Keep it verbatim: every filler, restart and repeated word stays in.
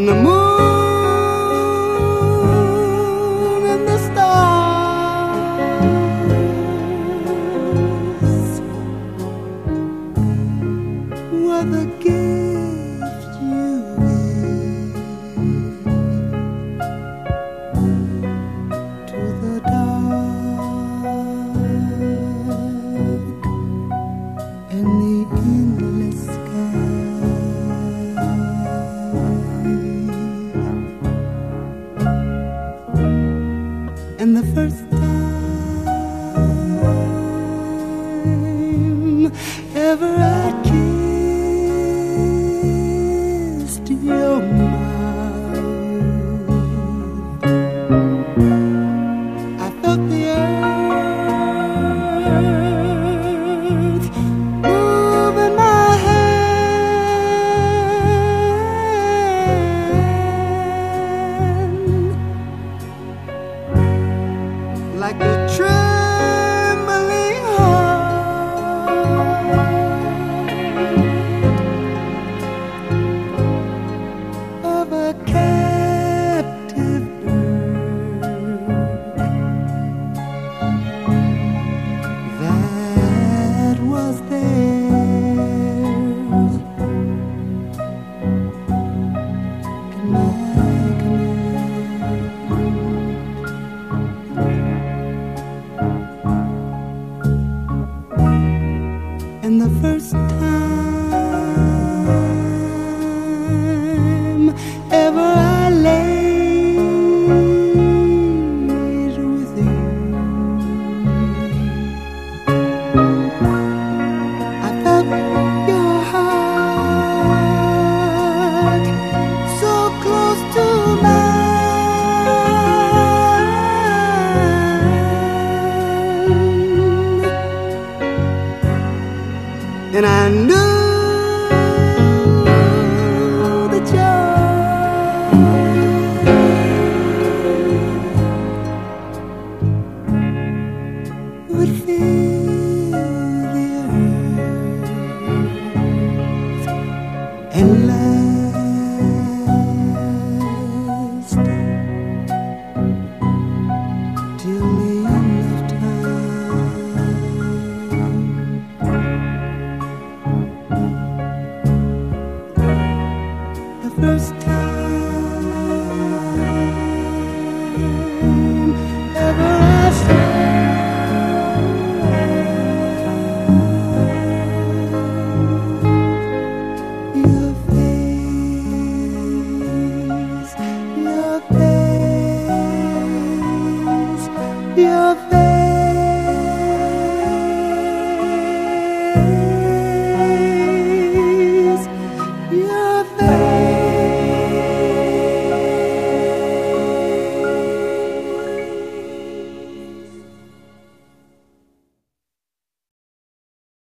the moon and the stars were the gift you gave to the dark and the endless sky. And the first time ever I kissed your mouth, I felt the earth move in my hand, like the trembling heart of a captive bird that was theirs in my And the first time ever I laid with you, I felt your heart so close to mine, and I knew the joy would fill the earth and last till the end of time. The first time